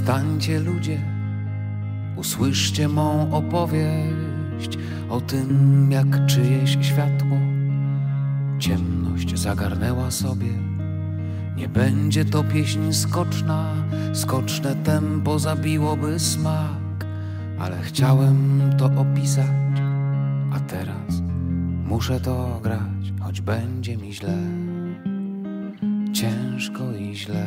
Wstańcie ludzie, usłyszcie mą opowieść o tym, jak czyjeś światło ciemność zagarnęła sobie. Nie będzie to pieśń skoczna, skoczne tempo zabiłoby smak, ale chciałem to opisać, a teraz muszę to grać, choć będzie mi źle, ciężko i źle.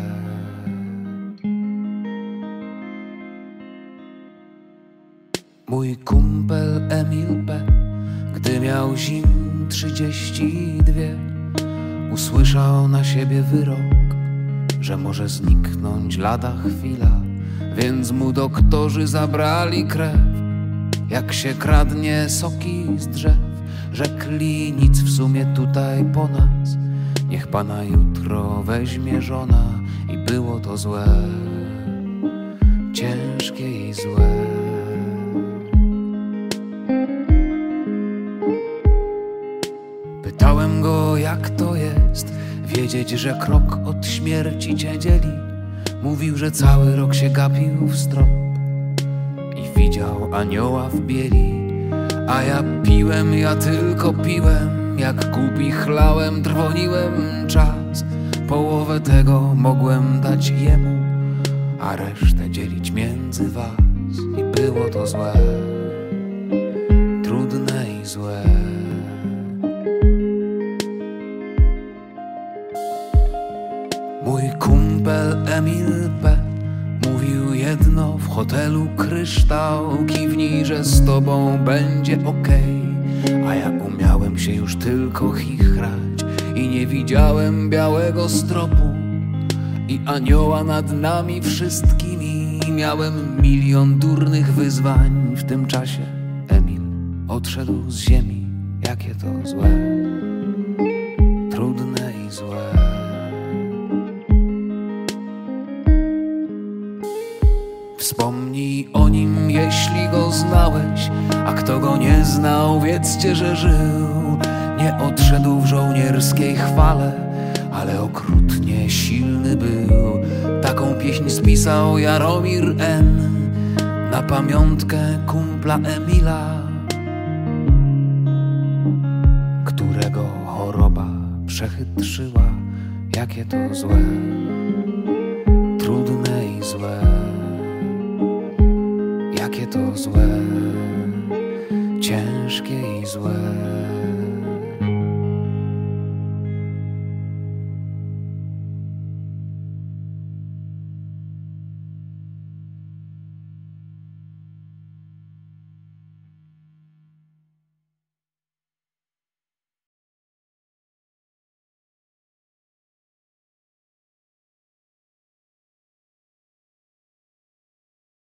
Mój kumpel Emil P., gdy miał zim 32, usłyszał na siebie wyrok, że może zniknąć lada chwila, więc mu doktorzy zabrali krew. Jak się kradnie soki z drzew, rzekli nic w sumie tutaj po nas, niech pana jutro weźmie żona. I było to złe, ciężkie i złe. Pytałem go, jak to jest wiedzieć, że krok od śmierci cię dzieli. Mówił, że cały rok się gapił w strop i widział anioła w bieli. A ja tylko piłem, jak głupi chlałem, trwoniłem czas. Połowę tego mogłem dać jemu, a resztę dzielić między was. I było to złe, trudne i złe. Mój kumpel Emil P. mówił jedno w hotelu Kryształ: kiwnij, że z tobą będzie okej. A ja umiałem się już tylko chichrać i nie widziałem białego stropu i anioła nad nami wszystkimi. Miałem milion durnych wyzwań w tym czasie. Emil odszedł z ziemi. Jakie to złe, trudne i złe. Wspomnij o nim, jeśli go znałeś, a kto go nie znał, wiedzcie, że żył. Nie odszedł w żołnierskiej chwale, ale okrutnie silny był. Taką pieśń spisał Jaromir N. na pamiątkę kumpla Emila, którego choroba przechytrzyła. Jakie to złe, trudne i złe. Jakie to złe, ciężkie i złe.